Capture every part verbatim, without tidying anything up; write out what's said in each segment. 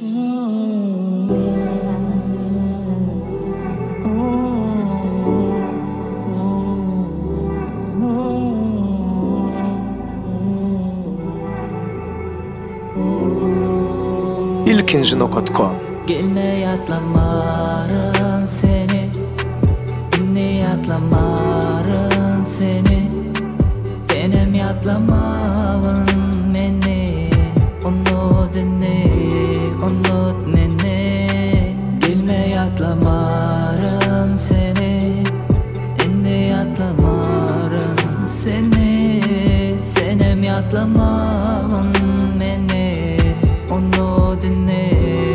ilkinci nokta com Gelme atlamarın seni, inni atlamarın seni, senem yatlamağın meni, onu dinle, unut meni. Gelme atlamarın seni, inni atlamarın seni, senem yatlamağın meni, onu dinle.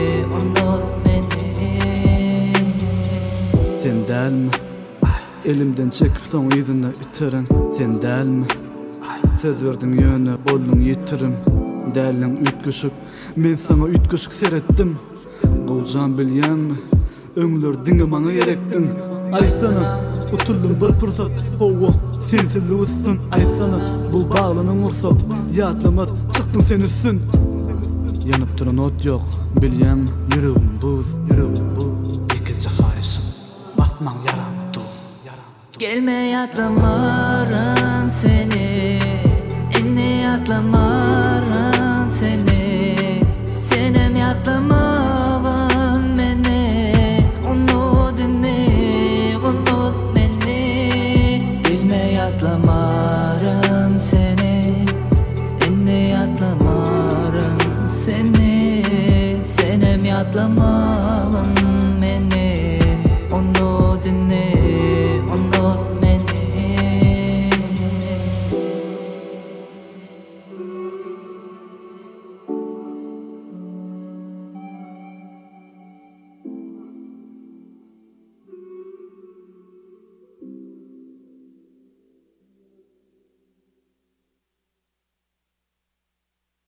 Sen dälmi? Elimden çekip soň ýüzüne üteren. Sen dälmi? Söz berdiň ýöne boldun ýetirim. Däliň ütgüşük, men sana ütgüşük seretdim. Boljan bilýänmi? Öňler diňe maňa gerekdiň. Aýsana, utuldum bir pursat. Howa, sensiz ussun. Aýsana, bu baglynyň ursat. Ýatlamaz, çykdyň sen üssün. Ýanyp duran ot ýok, bilýän ýüregim buz, ýüregim buz. Ikisi haýsym. Basmaň yaramı dost, yaramı dost. Gelme atlamarın seni, inni atlamarın seni, senem yatlamağın meni, onu dinle, unut meni. Gelme atlamarın seni, inni atlamarın seni, senem yatlamağın